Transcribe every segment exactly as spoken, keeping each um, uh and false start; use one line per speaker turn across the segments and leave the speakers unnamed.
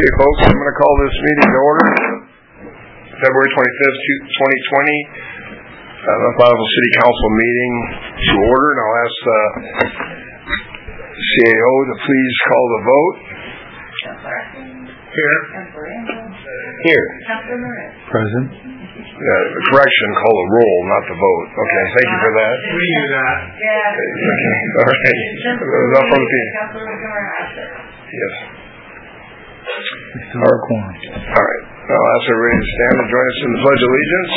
Okay, folks, I'm going to call this meeting to order. February twenty-fifth, twenty twenty, uh, the Bonneville City Council meeting to order, and I'll ask the C A O to please call the vote. Here. Here.
Present.
Uh, correction, call the roll, not the vote. Okay, thank you for that.
We knew that.
Yeah. Okay, all right. Enough on the team. Yes.
Our quorum.
All right. I'll ask everybody to stand and join us in the Pledge of Allegiance.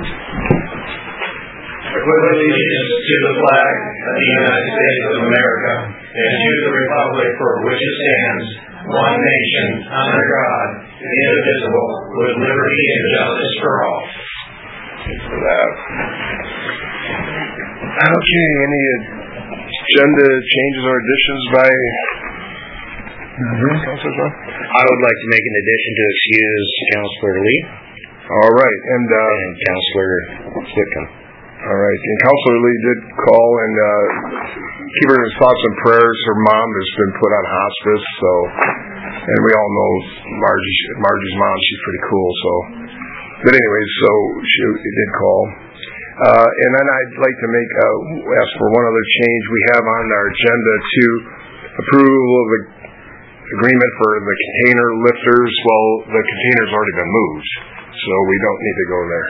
I pledge allegiance to the flag of the United States of America and to the republic for which it stands, one nation, under God, indivisible, with liberty and justice for all.
Thanks for that. Okay, any agenda changes or additions by
Mm-hmm.
Councilor?
I would like to make an addition to excuse Councilor Lee.
All right, and uh,
and Councilor Whitcomb.
All right, and Councilor Lee did call and uh, keep her in his thoughts and prayers. Her mom has been put on hospice, so, and we all know Margie, Margie's mom. She's pretty cool, so. But anyways, so she did call. Uh, and then I'd like to make uh, ask for one other change. We have on our agenda to approval of the agreement for the container lifters. Well, the container's already been moved, so we don't need to go there.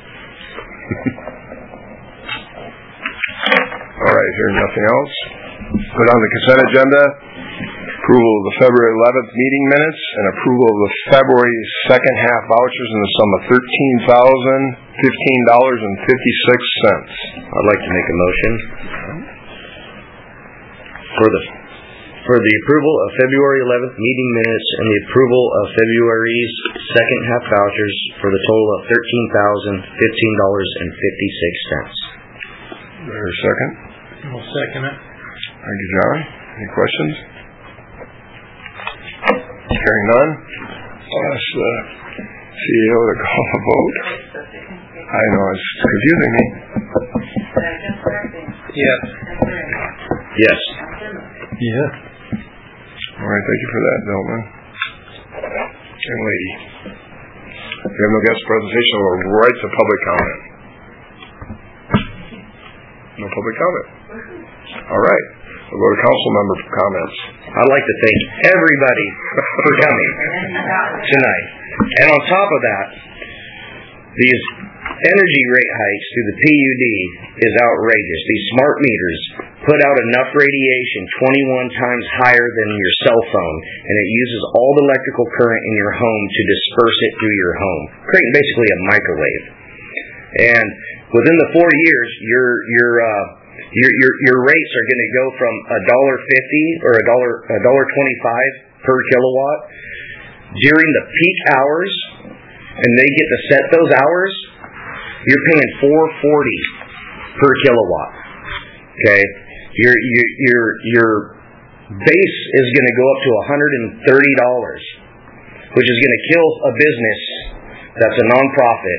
All right, hearing nothing else. Put on the consent agenda, approval of the February eleventh meeting minutes and approval of the February second half vouchers in the sum of thirteen thousand fifteen dollars and fifty-six cents.
I'd like to make a motion for the for the approval of February eleventh meeting minutes and the approval of February's second half vouchers for the total of thirteen thousand fifteen dollars and fifty-six cents.
There a second?
I'll second it.
Thank you, John. Any questions? Hearing none, I'll ask the C E O to call a vote. I know, it's confusing me.
Yes.
Yes.
Yes.
All right, thank you for that, gentlemen and lady. We have no guest presentation. We'll right to public comment. No public comment. All right. We'll go to council member comments.
I'd like to thank everybody for coming tonight. And on top of that, these energy rate hikes through the P U D is outrageous. These smart meters put out enough radiation twenty-one times higher than your cell phone, and it uses all the electrical current in your home to disperse it through your home, creating basically a microwave. And within the four years, your your uh, your your your rates are going to go from a dollar fifty or a dollar a dollar twenty-five per kilowatt during the peak hours, and they get to set those hours. You're paying four forty per kilowatt. Okay, your your your your base is going to go up to one hundred and thirty dollars, which is going to kill a business that's a nonprofit.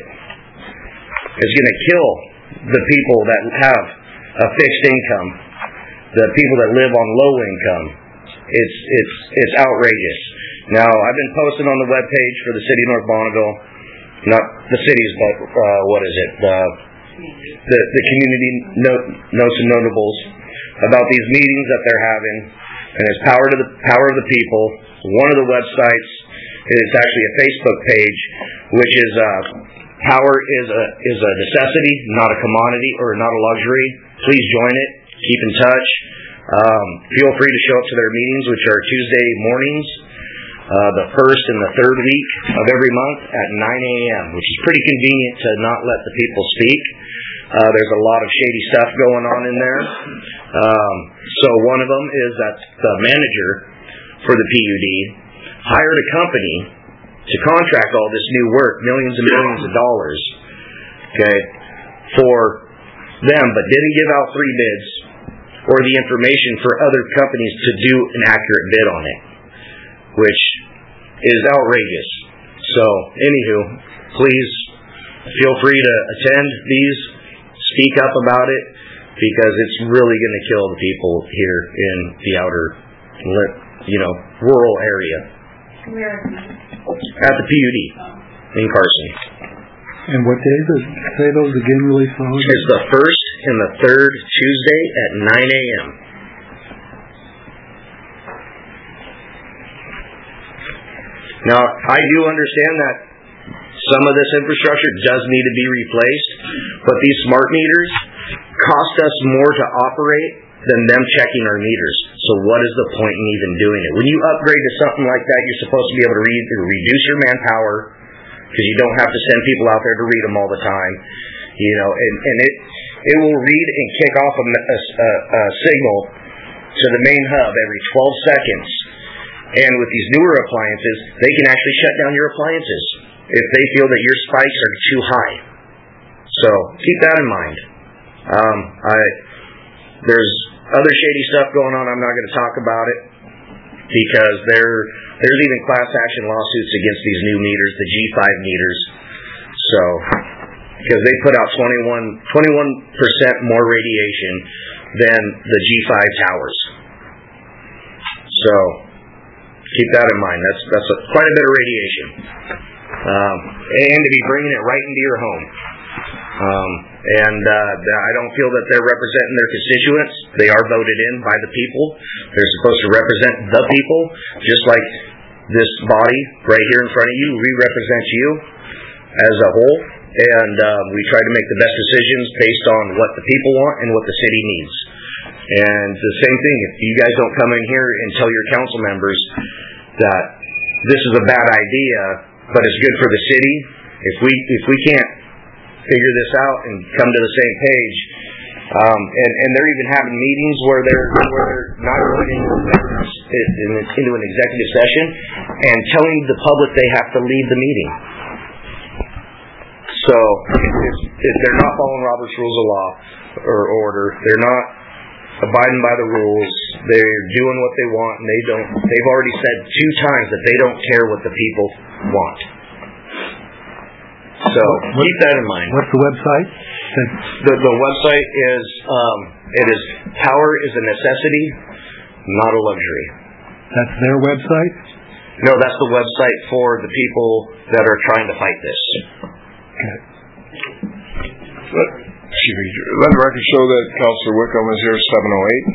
It's going to kill the people that have a fixed income, the people that live on low income. It's it's it's outrageous. Now, I've been posting on the webpage for the city of North Bonneville, not the cities, but uh, what is it? The the, the community note, notes and notables about these meetings that they're having, and it's power to the power of the people. One of the websites is actually a Facebook page, which is uh, power is a is a necessity, not a commodity or not a luxury. Please join it. Keep in touch. Um, feel free to show up to their meetings, which are Tuesday mornings, uh, the first and the third week of every month at nine a.m., which is pretty convenient to not let the people speak. Uh, there's a lot of shady stuff going on in there. Um, so one of them is that the manager for the P U D hired a company to contract all this new work, millions and millions of dollars, okay, for them, but didn't give out free bids or the information for other companies to do an accurate bid on it, which is outrageous. So, anywho, please feel free to attend these, speak up about it, because it's really going to kill the people here in the outer, you know, rural area.
Where?
At the P U D in Carson.
And what days? Are, say those again really slowly.
It's the first and the third Tuesday at nine a.m. Now, I do understand that some of this infrastructure does need to be replaced, but these smart meters cost us more to operate than them checking our meters. So what is the point in even doing it? When you upgrade to something like that, you're supposed to be able to read, reduce your manpower, because you don't have to send people out there to read them all the time. You know, and, and it it will read and kick off a, a, a signal to the main hub every twelve seconds. And with these newer appliances, they can actually shut down your appliances if they feel that your spikes are too high. So keep that in mind. Um, I there's other shady stuff going on. I'm not going to talk about it because there there's even class action lawsuits against these new meters, the G five meters. So because they put out twenty-one percent more radiation than the G five towers. So keep that in mind. That's that's a, quite a bit of radiation. Um, and to be bringing it right into your home. Um, and uh, I don't feel that they're representing their constituents. They are voted in by the people. They're supposed to represent the people, just like this body right here in front of you. We represent you as a whole, and uh, we try to make the best decisions based on what the people want and what the city needs. And the same thing, if you guys don't come in here and tell your council members that this is a bad idea, but it's good for the city, if we if we can't figure this out and come to the same page, um, and, and they're even having meetings where they're where they're not going into, into an executive session and telling the public they have to leave the meeting. So if, if they're not following Robert's Rules of Law or order, they're not abiding by the rules, they're doing what they want, and they don't. They've already said two times that they don't care what the people want. So what, keep that in mind.
What's the website?
The the website is um, it is power is a necessity, not a luxury.
That's their website?
No, that's the website for the people that are trying to fight this.
Okay.
Let, excuse me. Let the record show that Councilor Wickham is here seven oh eight.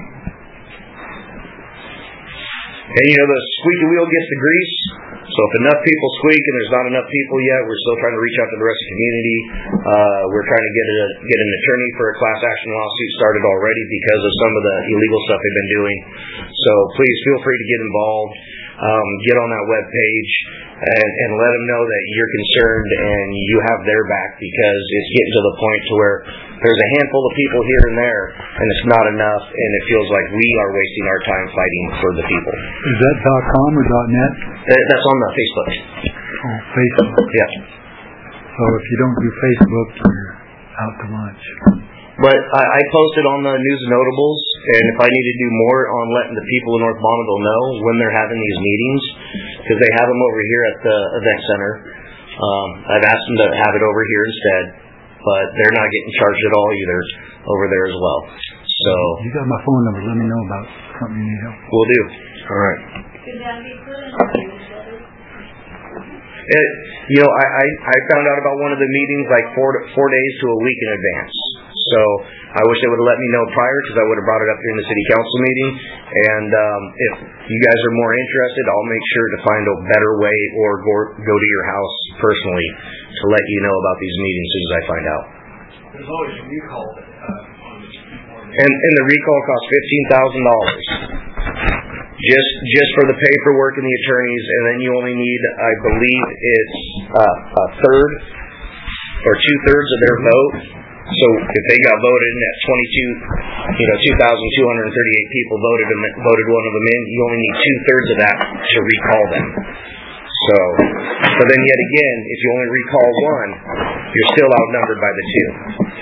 And you know, the squeaky wheel gets the grease. So if enough people squeak and there's not enough people yet, we're still trying to reach out to the rest of the community. Uh, we're trying to get a, get an attorney for a class action lawsuit started already because of some of the illegal stuff they've been doing. So please feel free to get involved. Um, get on that web page and, and let them know that you're concerned and you have their back, because it's getting to the point to where there's a handful of people here and there and it's not enough, and it feels like we are wasting our time fighting for the people.
Is that .com or .net?
That, that's on the Facebook.
Oh, Facebook.
Yeah.
So if you don't do Facebook, you're out to lunch.
But I, I posted on the news and notables, and if I need to do more on letting the people in North Bonneville know when they're having these meetings, because they have them over here at the event center. Um, I've asked them to have it over here instead, but they're not getting charged at all either over there as well. So
you got my phone number. Let me know about something you need help.
We'll do.
All right.
Could that be put in the newsletter?
It, you know, I, I, I found out about one of the meetings like four to, four days to a week in advance. So I wish they would have let me know prior, because I would have brought it up during the city council meeting. And um, if you guys are more interested, I'll make sure to find a better way, or go, go to your house personally to let you know about these meetings as soon as I find out.
There's always a recall uh, on this.
And, and the recall costs fifteen thousand dollars. Just just for the paperwork and the attorneys, and then you only need, I believe it's uh, a third or two thirds of their vote. So if they got voted in at twenty-two, you know, two thousand two hundred thirty-eight people voted them, voted one of them in, you only need two thirds of that to recall them. So, so then yet again, if you only recall one, you're still outnumbered by the two.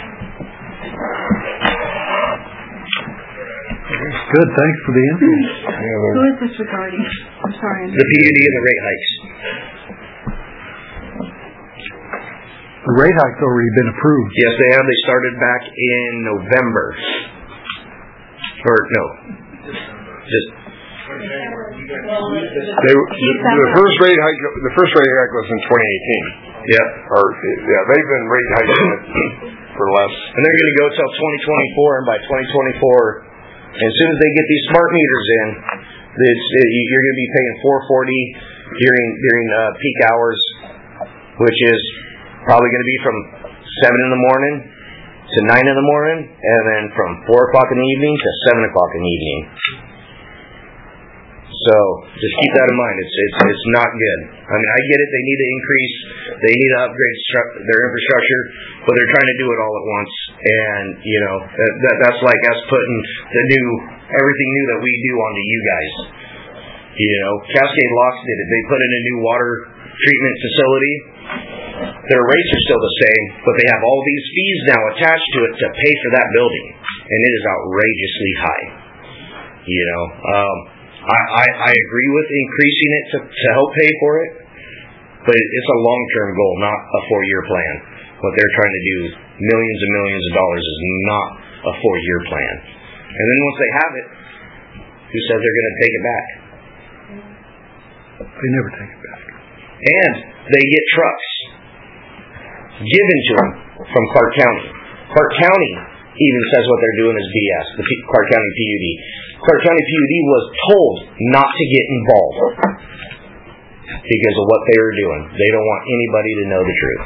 Good, thanks for the info.
Who is this regarding? I'm sorry.
The P U D and the rate hikes.
The rate hike's already been approved.
Yes, they have. They started back in November. Or, no. Just
They, the, the first rate hike, the first rate hike was in twenty eighteen.
Yeah.
Or yeah, they've been rate hiking it for less.
And they're going to go till twenty twenty-four, and by twenty twenty-four, as soon as they get these smart meters in, it's, it, you're going to be paying four forty during during uh, peak hours, which is probably going to be from seven in the morning to nine in the morning, and then from four o'clock in the evening to seven o'clock in the evening. So just keep that in mind. It's it's it's not good. I mean, I get it. They need to increase. They need to upgrade stru- their infrastructure, but they're trying to do it all at once. And you know that, that that's like us putting the new everything new that we do onto you guys. You know, Cascade Locks did it. They put in a new water treatment facility. Their rates are still the same, but they have all these fees now attached to it to pay for that building, and it is outrageously high. You know. Um, I, I, I agree with increasing it to, to help pay for it, but it's a long-term goal, not a four-year plan. What they're trying to do, millions and millions of dollars, is not a four-year plan. And then once they have it, who says they're going to take it back?
They never take it back.
And they get trucks given to them from Clark County. Clark County even says what they're doing is B S, the P- Clark County P U D. Clark County P U D was told not to get involved because of what they were doing. They don't want anybody to know the truth.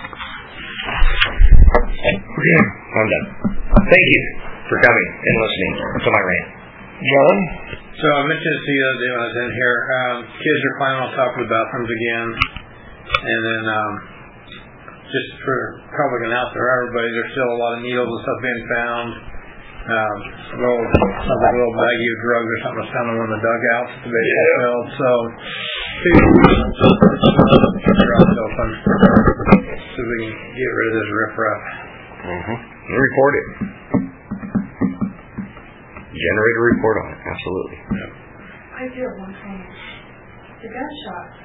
Okay, I'm done. Thank you for coming and listening to my rant.
John?
So I mentioned to you the other day when I was in here, um, kids are climbing on top of the bathrooms again, and then um, just for public announcement for everybody, there's still a lot of needles and stuff being found. Um, a little, sounds like a little baggie of drugs or something was found in one of the dugouts at the baseball
Yeah.
field. So, open so we can get rid of this riffraff.
Mm-hmm. Report it. Generate a report on it. Absolutely.
Yeah.
I do have one thing. The gunshots.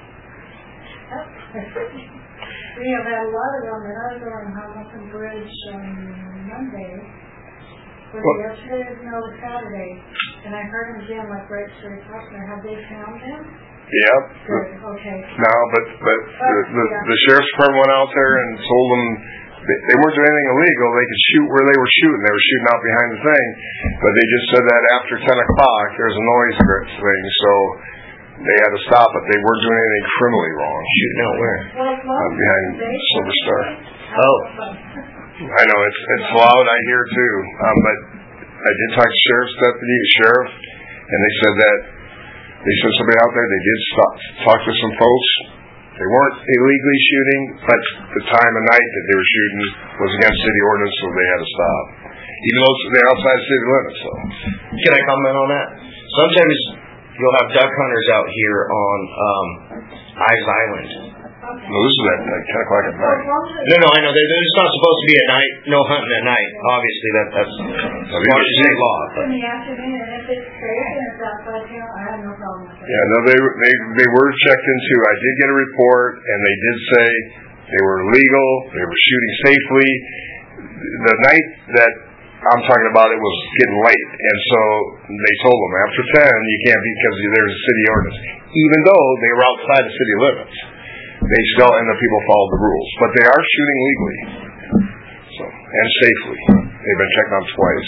We have had a lot of them, and I was on Hamilton Bridge on Monday. Was it yesterday or no, it was Saturday. And I heard them again like right straight up there. Have they found them?
Yep.
Good, okay.
No, but but the, the, the sheriff's department went out there and told them they, they weren't doing anything illegal. They could shoot where they were shooting. They were shooting out behind the thing. But they just said that after ten o'clock, there's a noise thing. So they had to stop it. They weren't doing anything criminally wrong.
Shooting out where?
Well, it's
Uh, behind Silver Star.
Oh.
I know it's it's loud. I hear too. Um, but I did talk to sheriff's deputy, sheriff, and they said that they said somebody out there. They did stop, talk to some folks. They weren't illegally shooting, but the time of night that they were shooting was against city ordinance, so they had to stop. Even though they're outside city limits. So,
Can I comment on that? Sometimes you'll have duck hunters out here on um, Ives Island.
no, this is at like ten o'clock at night.
No, no, I know. They're, they're just not supposed to be at night. No hunting at night. Obviously, that, that's Washington State law. But.
In the afternoon, and if it's safe and it's outside here, I have no problem with it.
Yeah, no, they they they were checked into. I did get a report, and they did say they were legal. They were shooting safely. The night that I'm talking about, it was getting late, and so they told them after ten you can't be because there's a city ordinance. Even though they were outside the city limits, they still and the people followed the rules. But they are shooting legally, so and safely. They've been checked on twice.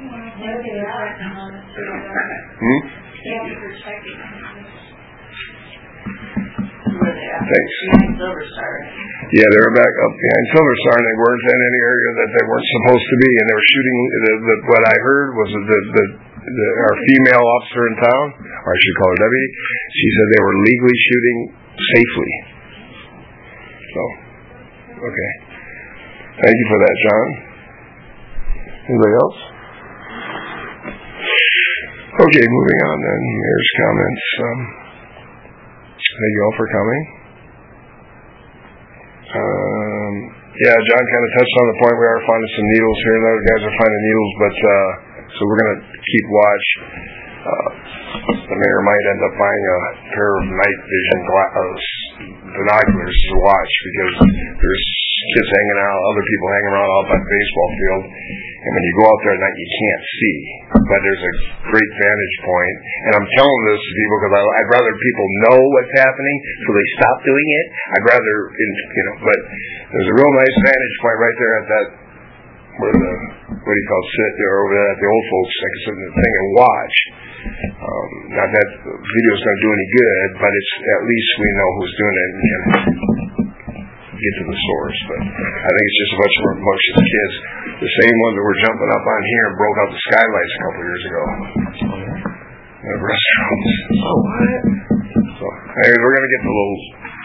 Hmm? Thanks. Yeah, they were back up behind Silver Star, and they weren't in any area that they weren't supposed to be, and they were shooting. The, the, what I heard was that the, the, the our female officer in town, or I should call her deputy, she said they were legally shooting safely. So, okay. Thank you for that, John. Anybody else? Okay, moving on then. Mayor's comments. Um, thank you all for coming. Um, yeah, John kind of touched on the point. We are finding some needles here and there. The guys are finding needles, but uh, so we're going to keep watch. Uh, the mayor might end up buying a pair of night vision gla- uh, binoculars to watch because there's kids hanging out, other people hanging around out by the baseball field, And when you go out there at night, you can't see. But there's a great vantage point. And I'm telling this to people because I'd rather people know what's happening so they stop doing it. I'd rather, you know, but there's a real nice vantage point right there at that, where the, what do you call it, sit there over there at the old folks, I can sit in the thing and watch. Um, not that the video's going to do any good, but it's at least we know who's doing it and can get to the source. But I think it's just a bunch of rambunctious kids, the same ones that were jumping up on here and broke out the skylights a couple of years ago. In the restaurants. Oh, what? So, anyways, we're going to get to a little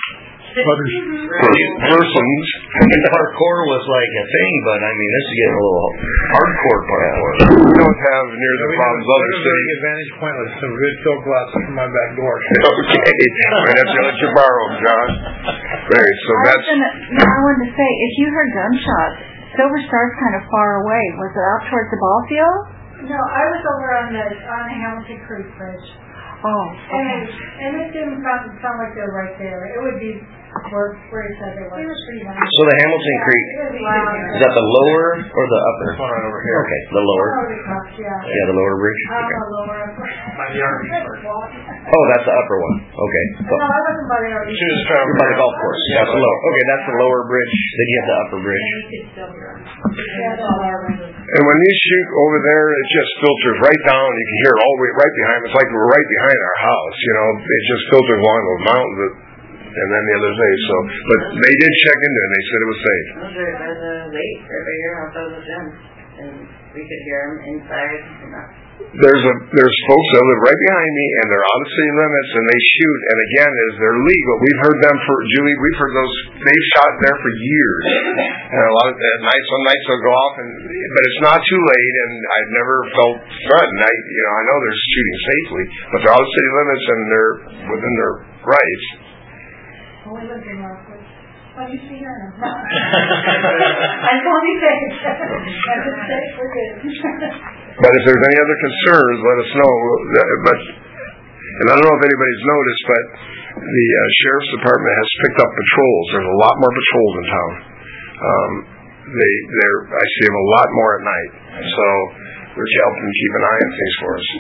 persons.
Parkour was like a thing, but I mean, this is getting a little hardcore parkour.
We don't have near the problems other cities.
Advantage point was some good fill glasses from my back door.
Okay, might have to let you borrow them, John. Right, so
I
that's.
was gonna, no, I wanted to say, if you heard gunshots, Silver Star's kind of far away. Was it out towards the ball field?
No, I was over on the on the Hamilton Creek Bridge.
Oh,
And
okay.
it, and it didn't sound, sound like they were right there. It would be where, where he said they were. Pretty nice.
So the Hamilton Creek, is that the lower or the upper?
This one right over here.
Okay, the lower.
Yeah.
Yeah, the lower bridge.
I'm
Okay.
a lower upper.
By the Army first.
Oh, that's the upper one. Okay.
No, I wasn't by the Army.
She was trying
You're by the golf course. That's the lower. Okay, that's the lower bridge. Then you have the upper bridge.
Yeah, that's all I remember.
And when you shoot over there, it just filters right down. You can hear it all the way right behind. It's like we're right behind our house. You know, it just filters along those mountains. And then the other day, so but they did check into it. And they said it was safe.
I was right by the lake, right by your house, I was with them, and we could hear them inside. And that.
There's a there's folks that live right behind me, and they're out of city limits, and they shoot. And again, is they're legal. We've heard them for Julie. We've heard those. They've shot there for years. And a lot of at night, some nights they'll go off, and but it's not too late. And I've never felt threatened. I you know I know they're shooting safely, but they're out of city limits, and they're within their rights.
Oh, we lived in Rockwood. Oh, you see her now. I told you that. I said, safe, we're good.
But if there's any other concerns, let us know. But and I don't know if anybody's noticed, but the uh, sheriff's department has picked up patrols. There's a lot more patrols in town. Um, they, they're, I see them a lot more at night. So they're helping keep an eye on things for us.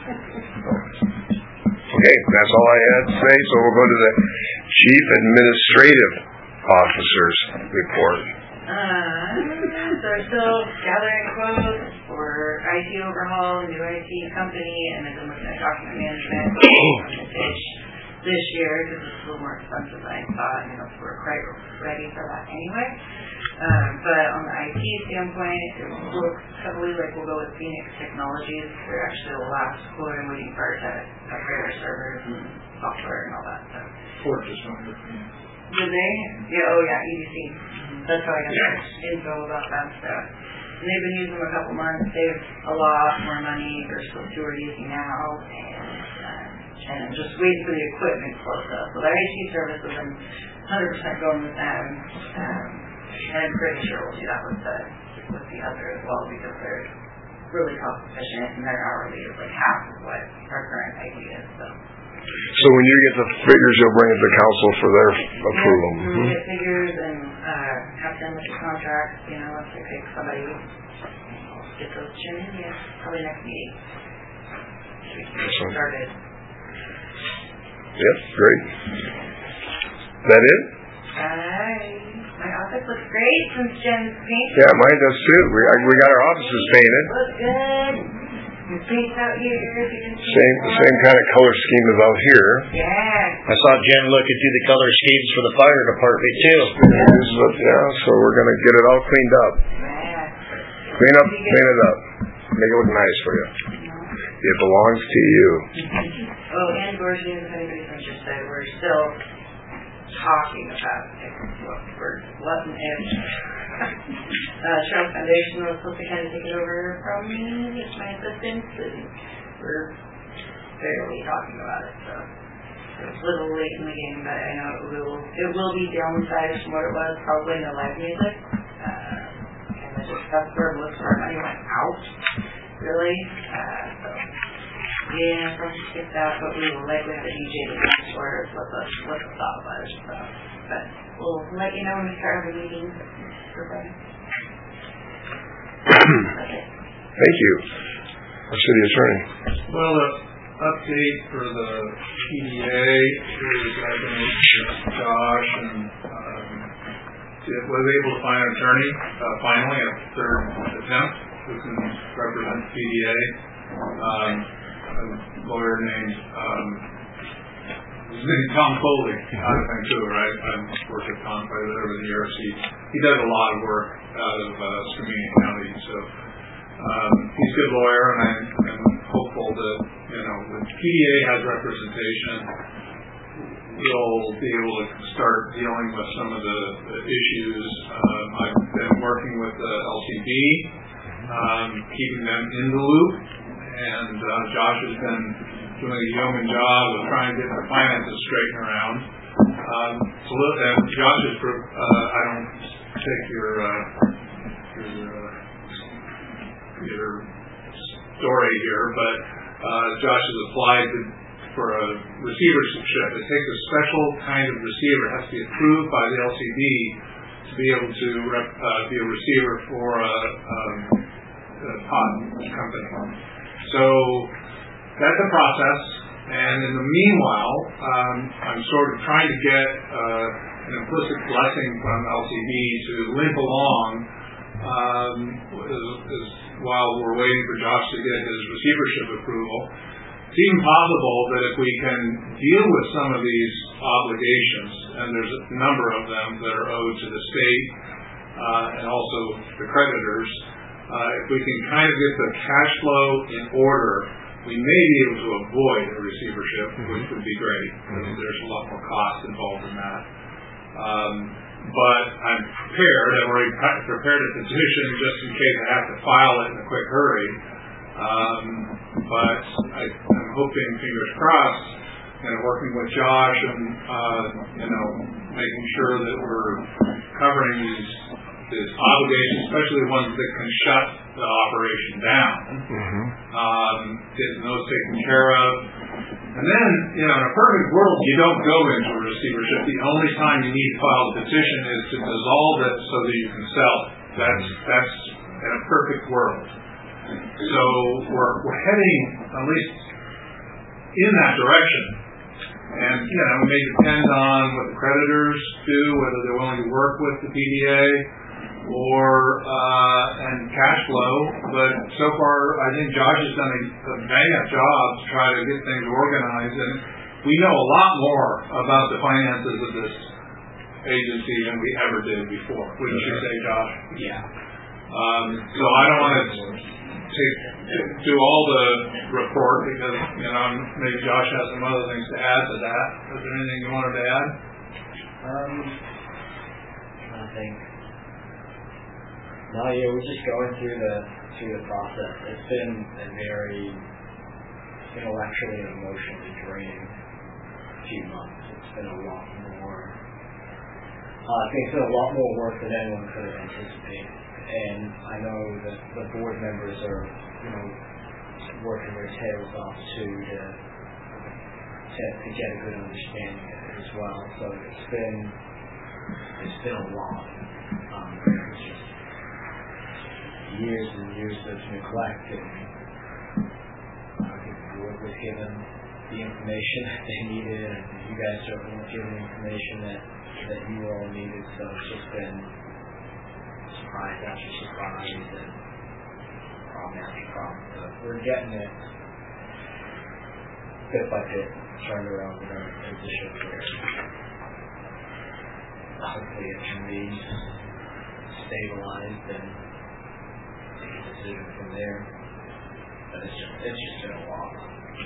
Okay, that's all I had to say. So we'll go to the chief administrative officer's report.
Uh, so we're still gathering quotes for I T overhaul, new I T company, and then looking at document management this year because it's a little more expensive than I thought. You know, we're quite ready for that anyway. Um, but on the I T standpoint, it looks heavily like we'll go with Phoenix Technologies. They're actually the last quote I'm waiting for to upgrade our servers and software and all that stuff.
Ford just went with me.
Did they? Yeah, oh yeah, E D C. That's how I got yeah. info about that stuff. And they've been using them a couple months, saved a lot more money versus what we're using now, and um, and just waiting for the equipment close up. So the I T services, I'm one hundred percent going with them, um, and I'm pretty sure we'll do that with the with the other as well because they're really cost efficient and their hourly is like half of what our current I T is. So.
So when you get the figures, you'll bring it to council for their approval.
Yeah, mm-hmm. Get figures and uh, have them with the contracts. You know, if they pick somebody, get those to Jim. Yeah, probably next meeting. We can get started.
Yep, great. That it?
Hi. My office looks great since Jen's paint.
Yeah, mine does too. We we got our offices painted.
Looks good. Your paint's out here.
Same the same kind of color scheme as out here.
Yeah.
I saw Jen looking through the color schemes for the fire department too.
Yeah, so we're gonna get it all cleaned up.
Yeah.
Clean up, clean it up. Make it look nice for you. It belongs to you.
Oh, and Gorgian, if anybody's interested, we're still talking about it. We're letting it. Uh, Charles Foundation was supposed to kind of take it over from me as my assistant, and we're barely talking about it, so it's a little late in the game, but I know it will, it will be downsized from what it was, probably no live music. Uh, and I just, that's where most of our money went out, really. Uh, so, yeah, so let's skip that, but we will likely have a D J to next for what the, what the thought was, so, but we'll let you know when we start the meeting. Everybody.
Thank you. Our city attorney.
Well, the update for the P D A is I've been with Josh and um, it was able to find an attorney uh, finally at the third attempt who can represent the P D A. Um, a lawyer named um, his name is Tom Foley out of Vancouver. I, I've worked with Tom quite a bit over the years. He, he does a lot of work out of uh, Skamania County, so um, he's a good lawyer, and I'm, I'm hopeful that, you know, when P D A has representation, we'll be able to start dealing with some of the, the issues. Um, I've been working with the L C B, um, keeping them in the loop, and uh, Josh has been doing a yeoman job of trying to get their finances straightened around. Um, so, and Josh is, uh, I don't take your uh, your, uh, your story here, but uh, Josh has applied to, for a receivership. It takes a special kind of receiver. It has to be approved by the L C B to be able to rep, uh, be a receiver for a, um, a pot company. So that's a process, and in the meanwhile, um, I'm sort of trying to get uh, an implicit blessing from L C B to limp along um, as, as, while we're waiting for Josh to get his receivership approval. It's even possible that if we can deal with some of these obligations, and there's a number of them that are owed to the state uh, and also the creditors, uh, if we can kind of get the cash flow in order, we may be able to avoid a receivership, which would be great. I mean, there's a lot more cost involved in that. Um, but I'm prepared. I've already prepared a petition just in case I have to file it in a quick hurry. Um, but I, I'm hoping, fingers crossed, and working with Josh and, uh, you know, making sure that we're covering these, these obligations, especially the ones that can shut the operation down, mm-hmm. um, getting those taken care of. And then, you know, in a perfect world, you don't go into a receivership. The only time you need to file a petition is to dissolve it so that you can sell it. That's, that's in a perfect world. So we're, we're heading, at least, in that direction. And, you know, it may depend on what the creditors do, whether they're willing to work with the P D A or, uh, and cash flow. But so far, I think Josh has done a, a bang-up job to try to get things organized. And we know a lot more about the finances of this agency than we ever did before. Wouldn't you say, Josh?
Yeah.
Um, so I don't want to take, do all the report because, you know, maybe Josh has some other things to add to that. Is there anything you wanted to add?
Um, nothing. No, yeah, we're just going through the through the process. It's been a very intellectually and emotionally draining few months. It's been a lot more. Uh, I think it's been a lot more work than anyone could have anticipated. And I know that the board members are, you know, working their tails off too to to, to get a good understanding of it as well. So it's been it's been a lot. Um, it's just years and years of neglect, and I think the board was given the information that they needed, and you guys certainly were given the information that that you all needed. So it's just been surprise after surprise and problem after problem. But we're getting it bit by bit turned around in a position where hopefully it can be stabilized and take a decision from there. But it's just it's just been a lot.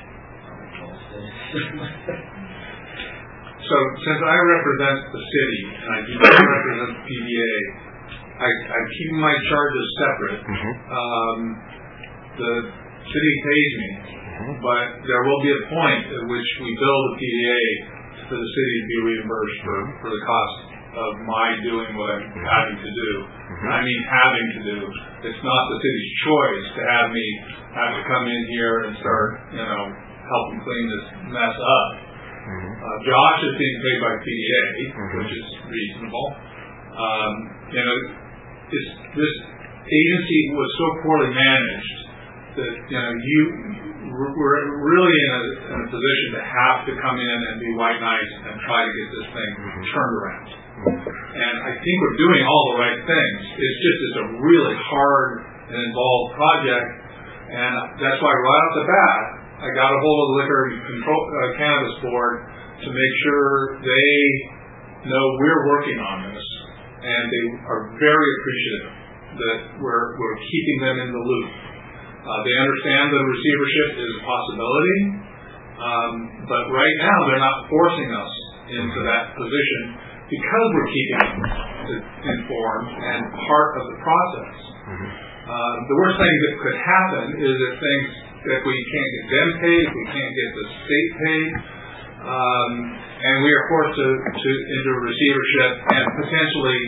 So since I represent the city and I do not represent the P D A, I, I keep my charges separate. Mm-hmm. Um, the city pays me, mm-hmm. but there will be a point at which we bill the P D A for the city to be reimbursed for, for the cost of my doing what I'm mm-hmm. having to do. Mm-hmm. I mean having to do. It's not the city's choice to have me have to come in here and start, you know, helping clean this mess up. Mm-hmm. Uh, Josh is being paid by P D A, mm-hmm. which is reasonable. Um, you know, It's, this agency was so poorly managed that, you know, you were really in a, in a position to have to come in and be white knights and try to get this thing turned around. And I think we're doing all the right things. It's just it's a really hard and involved project, and that's why right off the bat I got a hold of the Liquor Control uh, Cannabis Board to make sure they know we're working on this, and they are very appreciative that we're we're keeping them in the loop. Uh, they understand that receivership is a possibility, um, but right now they're not forcing us into that position because we're keeping them informed and part of the process. Mm-hmm. Uh, the worst thing that could happen is if things, if we can't get them paid, if we can't get the state paid, um, and we are forced to, to into receivership and potentially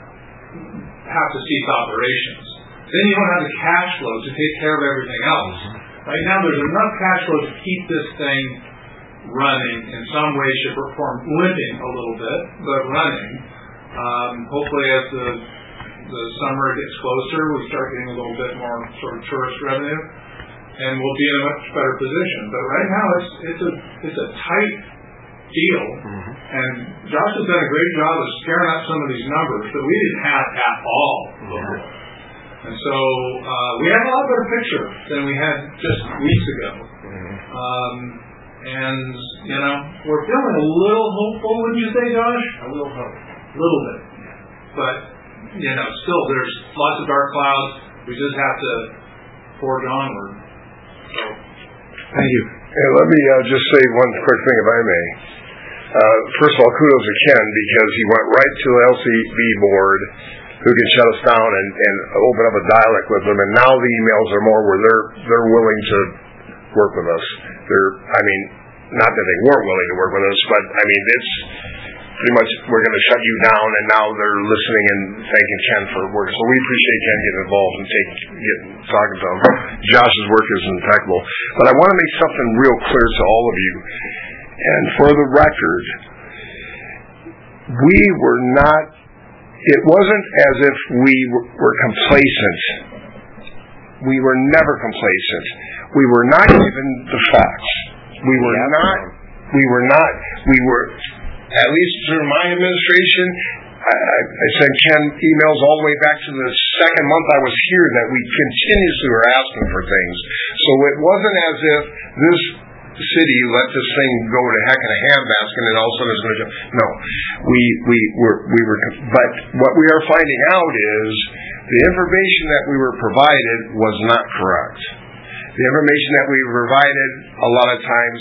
have to cease operations. Then you don't have the cash flow to take care of everything else. Right now there's enough cash flow to keep this thing running in some way, shape, or form, limping a little bit, but running. Um, hopefully as the the summer gets closer, we start getting a little bit more sort of tourist revenue, and we'll be in a much better position. But right now it's it's a it's a tight deal, mm-hmm. and Josh has done a great job of scaring up some of these numbers that we didn't have at all before. Mm-hmm. And so uh, we have a lot better picture than we had just weeks ago. Mm-hmm. Um, and, you know, we're feeling a little hopeful, wouldn't you say, Josh? A little hope. A little bit. But, you know, still there's lots of dark clouds. We just have to forge onward. So,
thank you. Hey, let me uh, just say one quick thing, if I may. Uh, first of all, kudos to Ken, because he went right to the L C B board, who can shut us down and, and open up a dialect with them. And now the emails are more where they're they're willing to work with us. They're, I mean, not that they weren't willing to work with us, but I mean, it's pretty much we're going to shut you down, and now they're listening and thanking Ken for work. So we appreciate Ken getting involved and take, getting, talking to him. Josh's work is impeccable. But I want to make something real clear to all of you. And for the record, we were not, it wasn't as if we were complacent. We were never complacent. We were not given the facts. We were not, we were not, we were, at least through my administration, I, I sent Ken emails all the way back to the second month I was here that we continuously were asking for things. So it wasn't as if this city let this thing go to heck in a handbasket and all of a sudden it's going to no. We we were we were but what we are finding out is the information that we were provided was not correct. The information that we provided a lot of times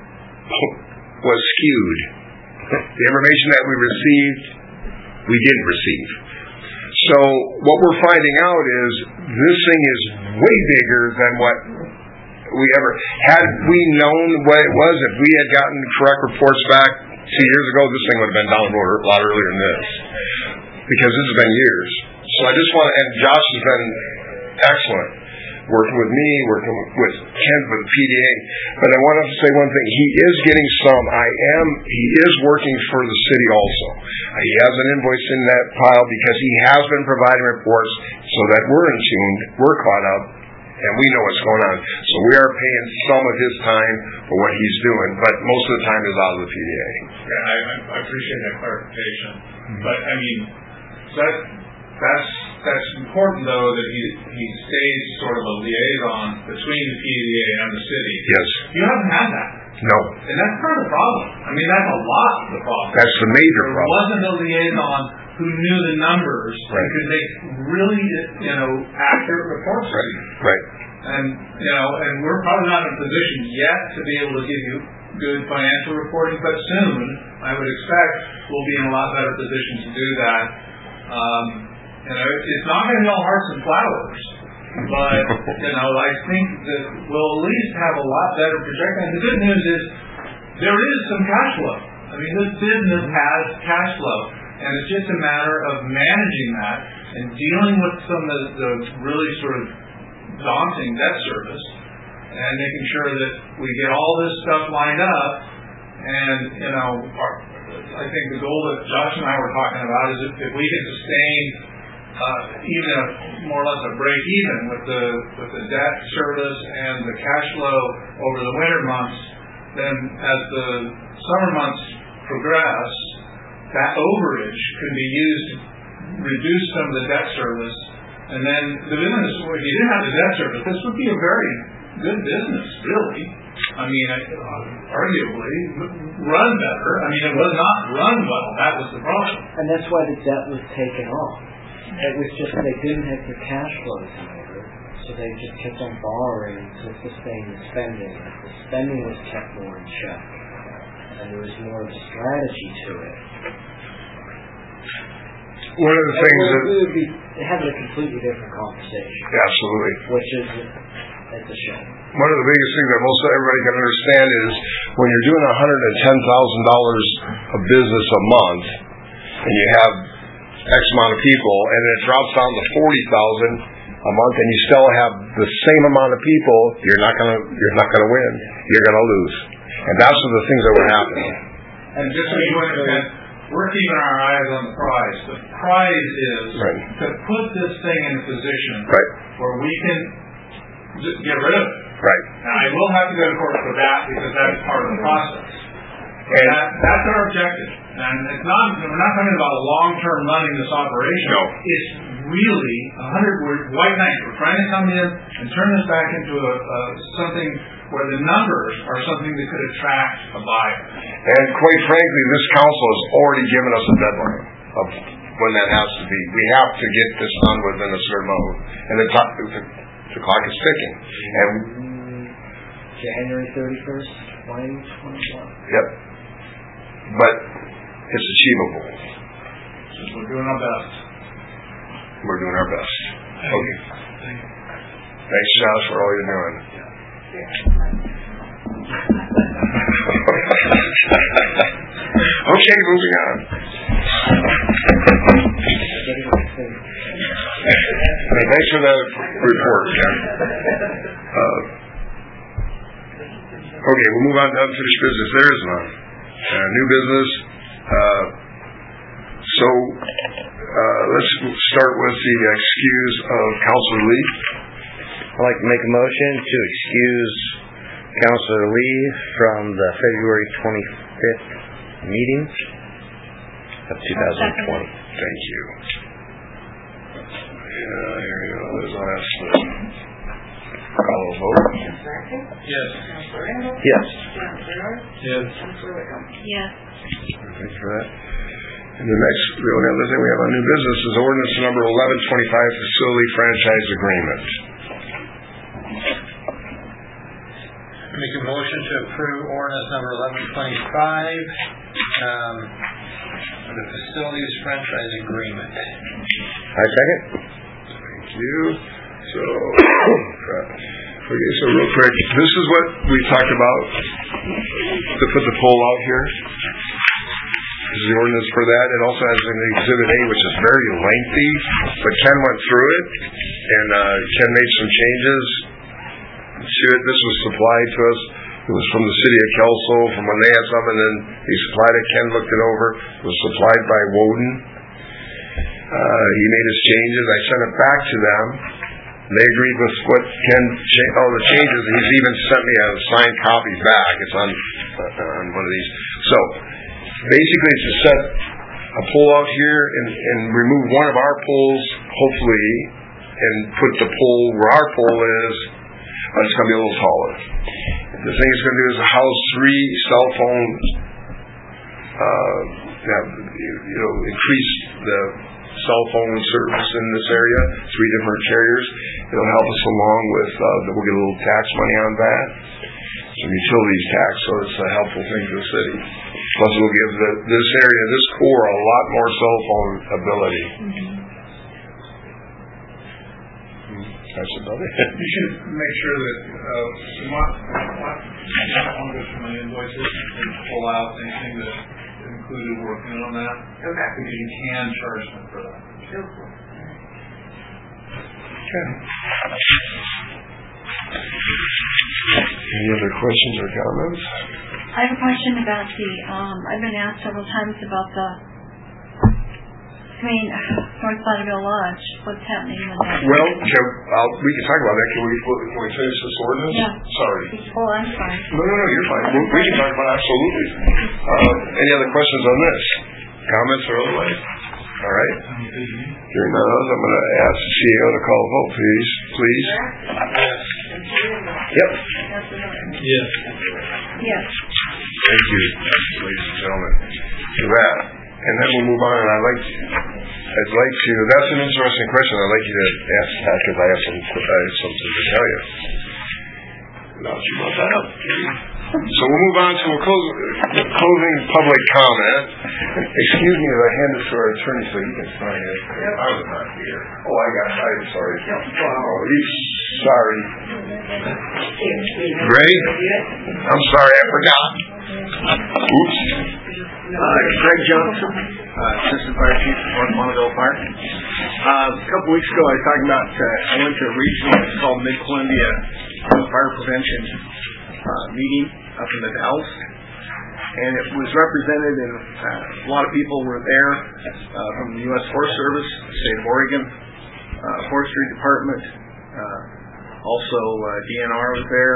was skewed. The information that we received, we didn't receive. So what we're finding out is this thing is way bigger than what we ever had. We known what it was, if we had gotten correct reports back two years ago, this thing would have been down the road a lot earlier than this, because this has been years. So I just want to, and Josh has been excellent working with me, working with Ken with the P D A. But I want to say one thing: he is getting some. I am. He is working for the city also. He has an invoice in that pile because he has been providing reports so that we're in tune, we're caught up, and we know what's going on. So we are paying some of his time for what he's doing, but most of the time is out of the P D A.
Yeah, I, I appreciate that clarification. Mm-hmm. But I mean, that that's that's important though, that he he stays sort of a liaison between the P D A and the city.
Yes.
You haven't had that.
No.
And that's part of the problem. I mean, that's a lot of the problem.
That's the major
there
problem.
There wasn't a liaison who knew the numbers
right.
and could make really, you know, accurate reports.
Right. Right.
And you know, and we're probably not in a position yet to be able to give you good financial reporting, but soon I would expect we'll be in a lot better position to do that. Um, you know, it's not going to be all hearts and flowers, but you know, I think that we'll at least have a lot better projection. And the good news is there is some cash flow. I mean, this business has cash flow, and it's just a matter of managing that and dealing with some of the, the really sort of daunting debt service and making sure that we get all this stuff lined up. And you know, our, I think the goal that Josh and I were talking about is if, if we can sustain uh, even a, more or less a break even with the with the debt service and the cash flow over the winter months, then as the summer months progress, that overage could be used to reduce some of the debt service. And then the business, if you didn't have the debt service, this would be a very good business, really. I mean, uh, arguably, run better. I mean, it was not run well. That was the problem.
And that's why the debt was taken off. It was just they didn't have their cash flows in order, so they just kept on borrowing to sustain the spending. The spending was kept more in check, and there was more of a strategy to it.
One of the things
we
that...
We would be having a completely different conversation.
Absolutely.
Which is, it's a shame.
One of the biggest things that most everybody can understand is when you're doing one hundred ten thousand dollars of business a month, and you have X amount of people, and it drops down to forty thousand a month, and you still have the same amount of people, you're not gonna you're not gonna win. You're gonna lose, and that's one of the things that were happening.
And just so you understand, we're keeping our eyes on the prize. The prize is
right.
to put this thing in a position
right.
where we can just get rid of it.
Right.
Now, I will have to go to court for that because that's part of the process. And that, that's our objective. And it's not, we're not talking about long-term running this operation.
No.
It's really a hundred, we're white knights. We're trying to come in and turn this back into a, a something where the numbers are something that could attract a buyer.
And quite frankly, this council has already given us a deadline of when that has to be. We have to get this done within a certain amount. And the, top, the, the clock is ticking. And
January thirty-first, twenty twenty-one.
Yep. But it's achievable.
We're doing our best.
We're doing our best. Okay. Thanks, Josh, for all you're doing. Okay, moving on. Thanks for that report, Ken. Uh, okay, we'll move on to unfinished business. There is none. Uh, new business. Uh, so uh, let's start with the excuse of Councilor Lee.
I'd like to make a motion to excuse Councilor Lee from the February twenty-fifth meeting of two thousand twenty.
Thank you. Yeah, here we go. There's the last one. Call a vote.
Yes.
Yes.
Yes.
Yes.
Thanks for that. And the next, the only other thing we have on new business is ordinance number eleven twenty-five, facility franchise agreement.
Make a motion to approve ordinance number eleven twenty-five, um, for the facilities franchise agreement.
I second.
Thank you. So, okay, so real quick, this is what we talked about to put the poll out here. This is the ordinance for that. It also has an Exhibit A, which is very lengthy, but Ken went through it, and uh, Ken made some changes to it. This was supplied to us. It was from the city of Kelso, from when they had something, and then they supplied it. Ken looked it over. It was supplied by Woden. Uh, he made his changes. I sent it back to them. They agreed with what Ken, all the changes. He's even sent me a signed copy back. It's on, uh, on one of these. So, basically, it's to set a pole out here and, and remove one of our poles, hopefully, and put the pole where our pole is, but it's going to be a little taller. The thing it's going to do is house three cell phone, uh, have, you know, increase the cell phone service in this area, three different carriers. It'll help us along with, uh, we'll get a little tax money on that, some utilities tax, so it's a helpful thing for the city. Plus, we'll give the, this area, this core, a lot more cell phone ability. Mm-hmm. That's about it.
You should make sure that uh, you want, want, want to go through my invoices and pull out anything that included working on that.
Okay.
Because you can charge them for that.
Okay. Any other questions or comments?
I have a question about the, um, I've been asked several times about the I mean, North Platteville Lodge, what's happening with that?
Well, can, I'll, we can talk about that. Can we, can we finish this ordinance?
Yeah.
Sorry.
Oh, I'm fine.
No, no, no, you're fine. We, we can talk about it, absolutely. Uh, any other questions on this? Comments or otherwise? All right. Hearing none of those, I'm going to ask the C E O to call a vote, please. Please. Yep.
Yes.
Yes.
Thank you, ladies and gentlemen, for that. And then we'll move on, and I'd like to, I'd like to, that's an interesting question. I'd like you to ask that because I have some, I have something to tell you. Now that you brought that up. So we'll move on to a close, closing public comment. Excuse me as I hand this to our attorney so he can sign it. I was not here. Oh, I got it. I'm sorry. Oh, he's sorry. Greg? I'm sorry, I forgot. Oops.
Uh, Greg Johnson, uh, Assistant Fire Chief of North Bonneville Fire. Uh, a couple weeks ago, I was talking about, uh, I went to a regional, it's called Mid-Columbia Fire Prevention uh, meeting up in the Dalles. And it was represented, and uh, a lot of people were there uh, from the U S Forest Service, the state of Oregon, uh, Forestry Department, uh, also uh, D N R was there,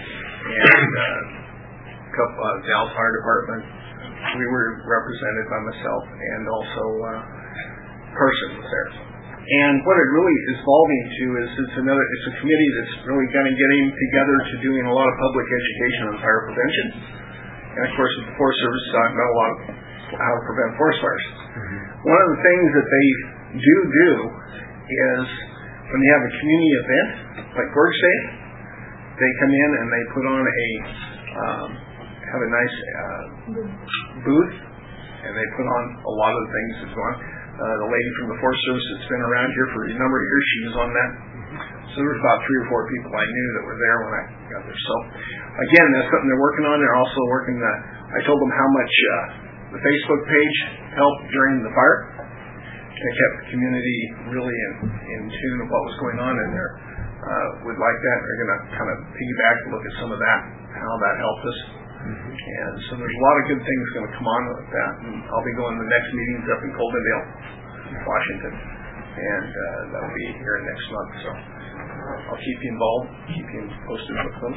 and uh, a couple, uh, Dalles Fire Department. We were represented by myself, and also uh, Carson was there. And what it really is evolving to is it's another it's a committee that's really kind of getting together to doing a lot of public education on fire prevention. And of course, the Forest Service is talking about a lot of how to prevent forest fires. Mm-hmm. One of the things that they do do is when they have a community event like Gorge Day, they come in and they put on a um, have a nice uh, booth, and they put on a lot of the things that's going on. Uh, the lady from the Forest Service that's been around here for a number of years, she was on that. So there was about three or four people I knew that were there when I got there. So again, that's something they're working on. They're also working. The, I told them how much uh, the Facebook page helped during the fire. It kept the community really in, in tune of what was going on in there. Uh, would like that. They're going to kind of piggyback and look at some of that, how that helped us. Mm-hmm. And so there's a lot of good things going to come on with that. And I'll be going to the next meetings up in Coldendale, Washington, and uh, that'll be here next month. So I'll keep you involved, keep you posted with them.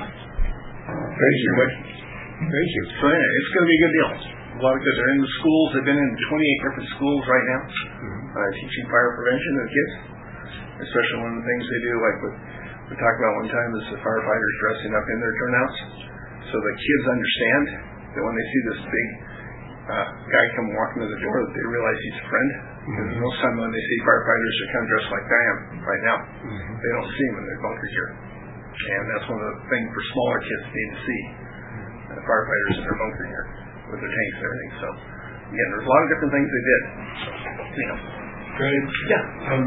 Thank you. Thank you.
So anyway, it's going to be a good deal. A lot of good. They're in the schools. They've been in twenty-eight different schools right now, mm-hmm. uh, teaching fire prevention to the kids. Especially one of the things they do, like with, we talked about one time, is the firefighters dressing up in their turnouts. So the kids understand that when they see this big uh, guy come walking to the door, that they realize he's a friend. Because mm-hmm. most time when they see firefighters, they're kind of dressed like I am right now. Mm-hmm. They don't see them in their bunker gear. And that's one of the things for smaller kids need to see. Uh, firefighters in their bunker gear with their tanks and everything. So, again, there's a lot of different things they did. You know.
Great.
Yeah.
Um,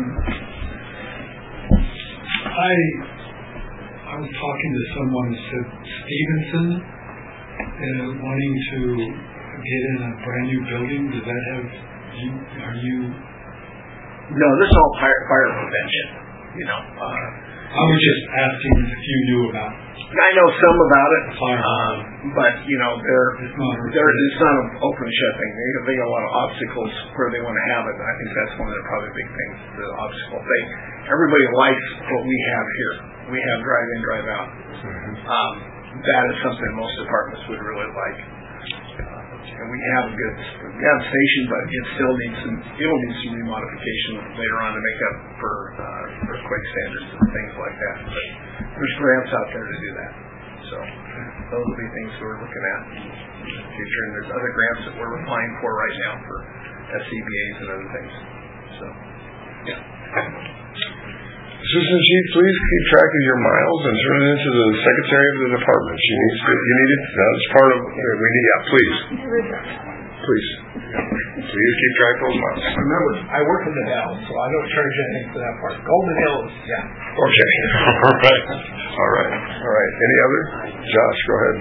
I I was talking to someone who said Stevenson uh, wanting to get in a brand new building. Does that have you? Are you?
No, this is all fire, fire prevention. You know. Uh,
I was just asking if you knew about it.
I know some about it,
um,
but you know, they're
it's not,
they're it's not an open shut thing. They they got a lot of obstacles where they want to have it. And I think that's one of the probably big things, the obstacle thing. Everybody likes what we have here. We have drive in, drive out. Mm-hmm. Um, that is something most departments would really like. Uh, and we have a good we have a station, but it still needs some it'll need some remodification later on to make up for uh, earthquake standards and things like that. But there's grants out there to do that. So those will be things we're looking at in the future. And there's other grants that we're applying for right now for S C B As and other things. So yeah.
Assistant Chief, please keep track of your miles and turn it into the Secretary of the Department. You need, you need it. That's part of we need. Yeah, please, please, please keep track of those miles.
Remember, I work in the Dalles, so I don't charge anything for that part. Golden Hills, yeah.
Okay. All right. All right. All right. Any other? Josh, go ahead.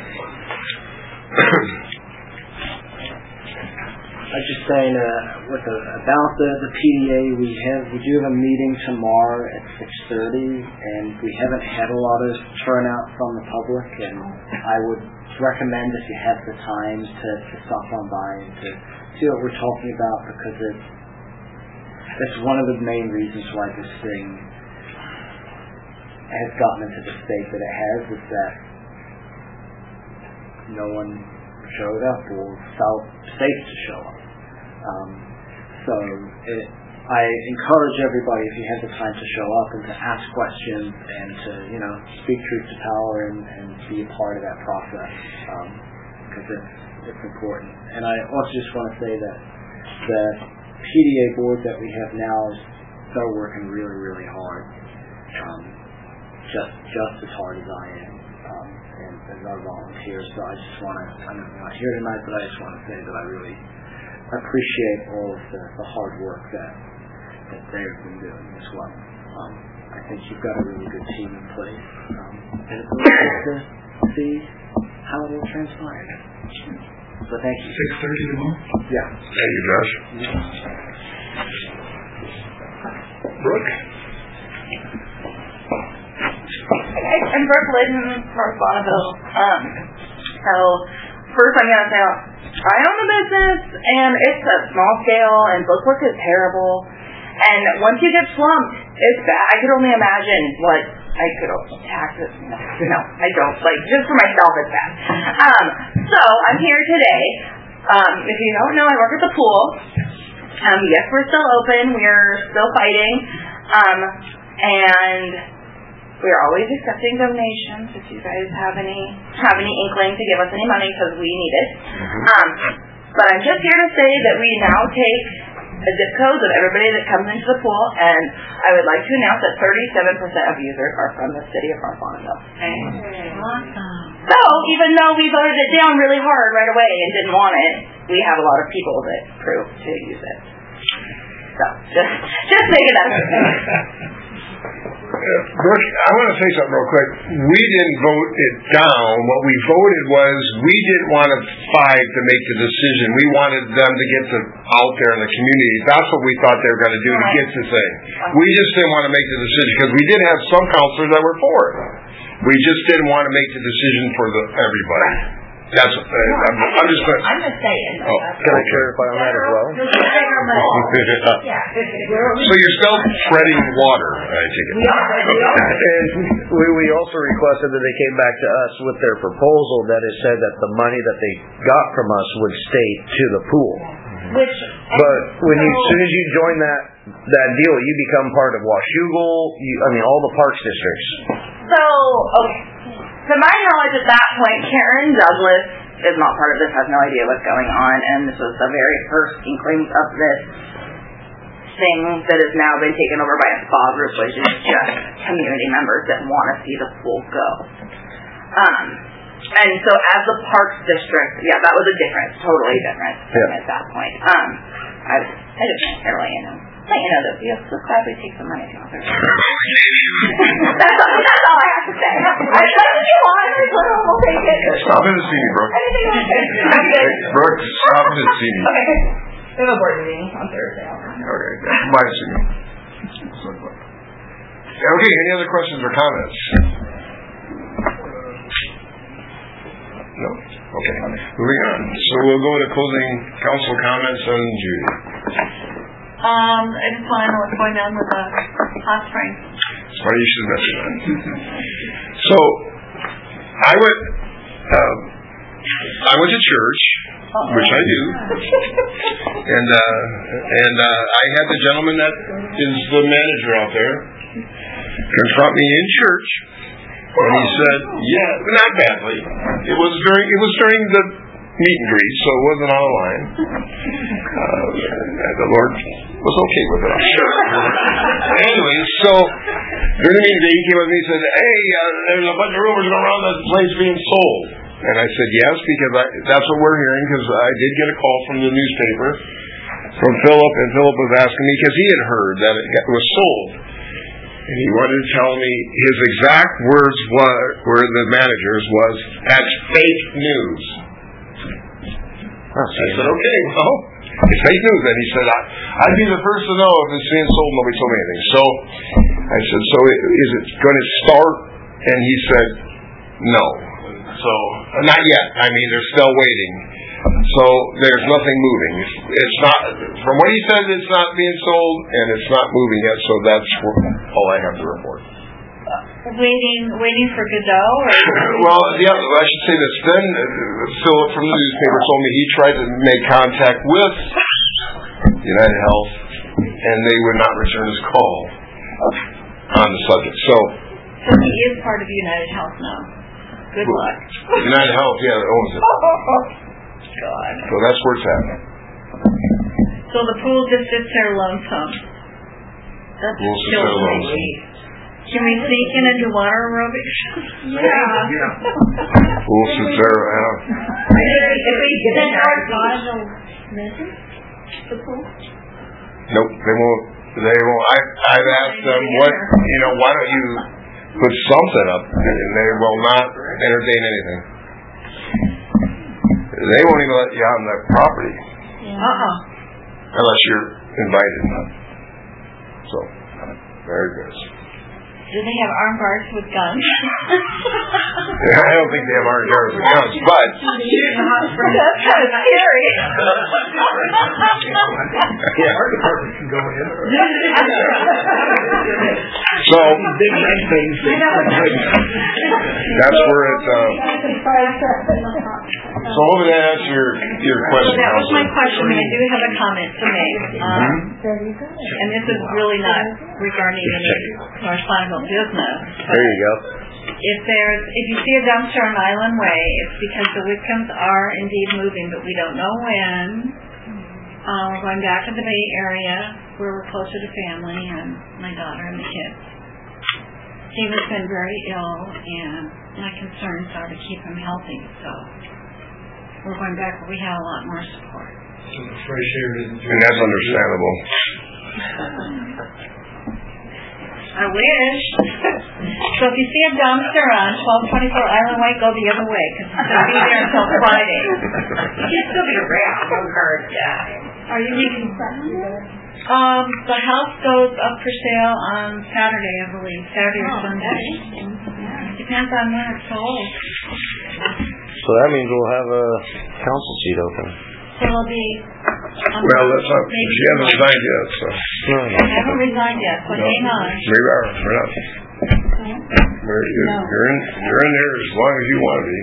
I was just saying, uh, with the, about the, the P D A, we have we do have a meeting tomorrow at six thirty, and we haven't had a lot of turnout from the public. And I would recommend, if you have the time, to, to stop on by and to see what we're talking about, because it's that's one of the main reasons why this thing has gotten into the state that it has, is that no one showed up or felt safe to show up. Um, so it, I encourage everybody, if you have the time to show up and to ask questions and to, you know, speak truth to power and, and be a part of that process, um, because it's, it's important. And I also just want to say that the P D A board that we have now is they're working really, really hard, um, just just as hard as I am, um, and as our volunteers. So I just want to, I know I'm not here tonight, but I just want to say that I really appreciate all of the, the hard work that that they've been doing as well. Um, I think you've got a really good team in place, um, and it's really good to see how it will transpire. So thank you.
Six thirty tomorrow.
Yeah.
Thank you, Josh.
Yeah.
Brooke.
I'm Brooke Lydon from Bonneville. Um, so first I'm going to say I own a business and it's a small scale and bookwork is terrible. And once you get slumped, it's bad. I could only imagine what I could taxes. No, no, I don't. Like, just for myself, it's bad. Um, so I'm here today. Um, if you don't know, I work at the pool. Um, yes, we're still open. We're still fighting. Um, and we're always accepting donations if you guys have any have any inkling to give us any money because we need it. Um, but I'm just here to say that we now take the zip codes of everybody that comes into the pool, and I would like to announce that thirty-seven percent of users are from the city of North Bonneville.
Awesome.
So even though we voted it down really hard right away and didn't want it, we have a lot of people that prove to use it. So just just making that clear.
Uh, Brooke, I want to say something real quick. We didn't vote it down. What we voted was we didn't want to fight to make the decision. We wanted them to get to out there in the community. That's what we thought they were going to do to get the thing. We just didn't want to make the decision because we did have some counselors that were for it. We just didn't want to make the decision for the everybody. That's. Uh, I'm, I'm just.
I'm just saying.
Oh,
can I clarify on that as well?
So you're still treading water, I take it.
And we, we also requested that they came back to us with their proposal that it said that the money that they got from us would stay to the pool.
Which,
but when you, as soon as you join that that deal, you become part of Washougal. You, I mean, all the parks districts.
So, okay. To my knowledge, at that point, Karen Douglas is not part of this, has no idea what's going on, and this was the very first inkling of this thing that has now been taken over by a spa group, which is just community members that want to see the pool go. Um, and so as the Parks District, yeah, that was a different, totally different thing
yeah.
at that point. Um, I, I just want to let you know. Let you know that we have to gladly take some money to others. that's, all, that's all I have to say. I like what you want. We'll take it.
Stop in and see me, Brooke.
Anything else? I'm good.
Brooke, stop in and see me.
Okay. We have a board meeting on Thursday.
Okay, bye, see me. Okay, any other questions or comments? No? Okay. Moving on. So we'll go to closing council comments on Judy.
Um, I just want to know what's going on with the hot spring.
It's funny you should mention that. So, I went, um, I went to church, Uh-oh. which I do, and uh, and uh, I had the gentleman that is the manager out there confront me in church, and he said, "Yeah, not badly. It was during it was during the meet and greet, so it wasn't online. Uh, the Lord was okay with it, I'm sure." Anyway, so during the meet and greet, he came up to me and said, "Hey, uh, there's a bunch of rumors going around that the place being sold." And I said, "Yes, because I, that's what we're hearing, because I did get a call from the newspaper from Philip, and Philip was asking me, because he had heard that it was sold. And he wanted to tell me his exact words were, were the manager's was, that's fake news." I said, "Okay, well, it's fake news." And he said, I, I'd be the first to know if it's being sold. Nobody told me anything. So I said, "So is it going to start?" And he said, "No. So, not yet. I mean, they're still waiting." So there's nothing moving. It's, it's not, from what he said, it's not being sold, and it's not moving yet, so that's all I have to report.
Waiting, waiting for Godot? Or
well, yeah, I should say this. Then uh, Philip from the newspaper told me he tried to make contact with United Health, and they would not return his call on the subject. So,
so he is part of United Health now. Good
well,
luck.
United Health, yeah, owns it.
God.
So that's where it's at.
So the pool just sits there lonesome. That's
Pool sits
kills
there
me.
lonesome.
Can we sneak in and do water aerobics?
Yeah. Pool sits there, yeah.
If we send our God, they'll mention the pool?
Nope, they won't. They won't. I, I've asked them, what, you know, why don't you put something up, and they will not entertain anything. They won't even let you out on that property.
Uh-uh.
Unless you're invited. So, very good.
Do they have armed guards with guns?
I don't think they have armed guards with guns, but
that's kind of scary.
Yeah, our department can go in.
So
big red things.
That's where it. Uh, so what would that answer your your question?
So that was my question. I do have a comment to make, um, and this is really not regarding any correspondence business.
There you go.
If there's, if you see a dumpster on Island Way, it's because the Whitcombs are indeed moving, but we don't know when. Uh, we're going back to the Bay Area where we're closer to family and my daughter and the kids. Stephen's been very ill, and my concerns are to keep him healthy. So we're going back where we have a lot more support.
So the fresh air isn't.
And that's understandable.
I wish. So if you see a dumpster on twelve twenty-four Island Way, go the other way, because it's going to be there until Friday.
You can still be around, no hurt, yeah.
Are you making something?
Um, the house goes up for sale on Saturday, I believe. Saturday or Sunday. Depends on when it's sold.
So that means we'll have a council seat open.
So it'll be... Um,
Well, that's not. She hasn't resigned yet, so.
No, no.
I haven't resigned yet, so
No.
hang on.
We are. We're not. We're, you're,
No.
you're in. You're in there as long as you want to be.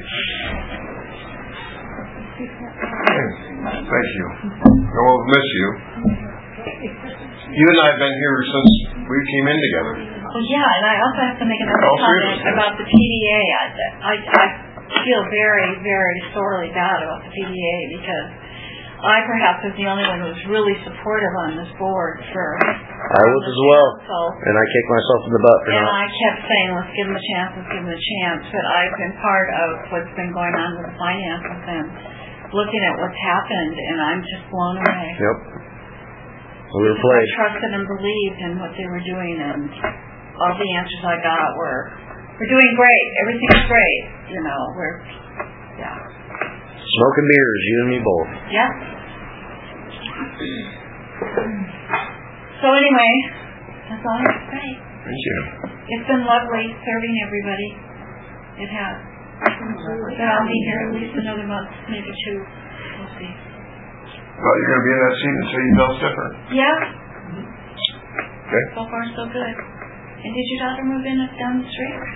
Thank you. I will miss you. You and I have been here since we came in together.
Well, yeah, and I also have to make another
Oh,
comment
seriously?
about the P D A. I, I, I feel very, very sorely bad about the P D A because I perhaps was the only one who was really supportive on this board for...
I was as well.
So,
And I kicked myself in the butt for
and
not.
I kept saying, let's give them a chance, let's give them a chance. But I've been part of what's been going on with the finances and looking at what's happened, and I'm just blown away.
Yep. We were
I
played.
trusted and believed in what they were doing, and all the answers I got were, we're doing great, everything's great, you know, we're, yeah.
Smoking beers, you and me both.
Yeah. So anyway, that's all I have to say.
Thank you.
It's been lovely serving everybody. It has. But I'll be here at least another month, maybe two. We'll see.
Well, you're going to be in that seat until you tell us different.
Yeah.
Okay.
So far, so good. And did your daughter move in up down the street?
Um,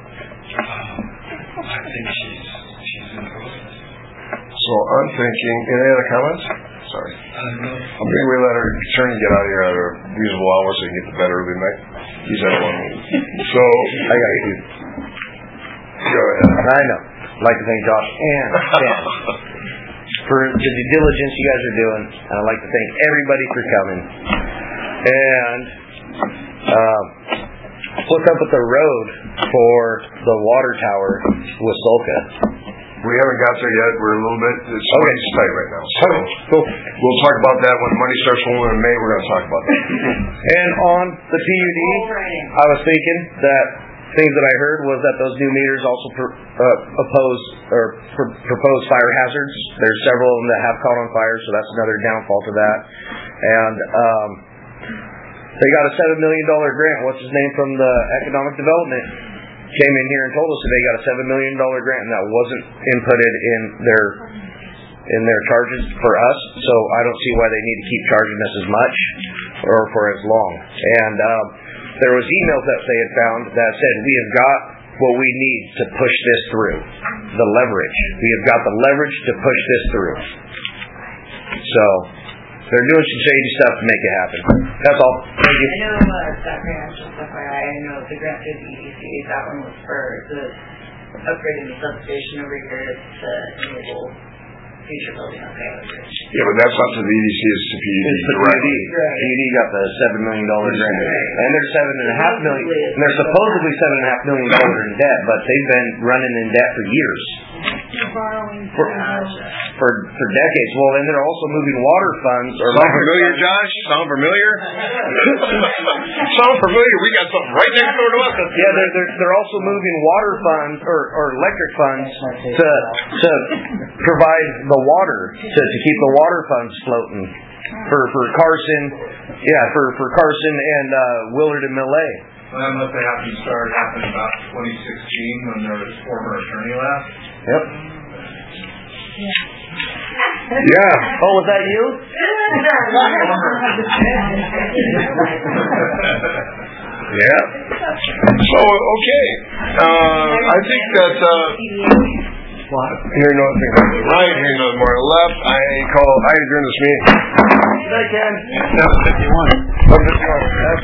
I think she's she's in the process.
So I'm thinking, any other comments? Sorry.
Uh, no.
I'm going to let our attorney get out of here at a reasonable hour so he can get to bed early tonight. He's at one. So,
I got you.
Go ahead.
I know. I'd like to thank Josh and Dan for the due diligence you guys are doing. And I'd like to thank everybody for coming. And um, look up at the road for the water tower with Solka.
We haven't got there yet. We're a little bit, it's
Okay.
money's tight right now. So
Okay, cool.
we'll talk about that when money starts flowing in May. We're going to talk about that.
And on the P U D, I was thinking that things that I heard was that those new meters also pr- uh, oppose or pr- propose fire hazards. There's several of them that have caught on fire, so that's another downfall to that. And um, they got a seven million dollars grant. What's his name from the Economic Development came in here and told us that they got a seven million dollars grant, and that wasn't inputted in their in their charges for us, so I don't see why they need to keep charging us as much or for as long. And um, there was emails that they had found that said, we have got what we need to push this through. The leverage. We have got the leverage to push this through. So, they're doing some shady stuff to make it happen. That's all. Thank you.
I know uh, that grant, just F Y I, I know the grant through the E D C, that one was for the upgrading the substation over here to enable future building on Taylor Bridge.
Yeah, but that's not to the E D C, it's to P U D.
It's the P U D. P U D got the seven million dollar grant, and they're seven and a half million. And they're supposedly seven and a half million dollars in debt, but they've been running in debt for years. For, for for decades. Well, and they're also moving water funds. Or
Sound familiar, Josh? Sound familiar? Sound familiar? We got something right next door to us.
Yeah, they're they're, they're also moving water funds or, or electric funds to to provide the water to, to keep the water funds floating for for Carson. Yeah, for for Carson and uh, Willard and Millay.
Well, that must have happened started happening about twenty sixteen when their former attorney left.
Yep. Yeah. Oh, was that you?
Yeah. So, okay. Uh, I think that, uh, hearing nothing on the right, hearing nothing more on the left, I call, I adjourn this meeting.
Good night, Ken.
seven fifty-one. seven fifty-one.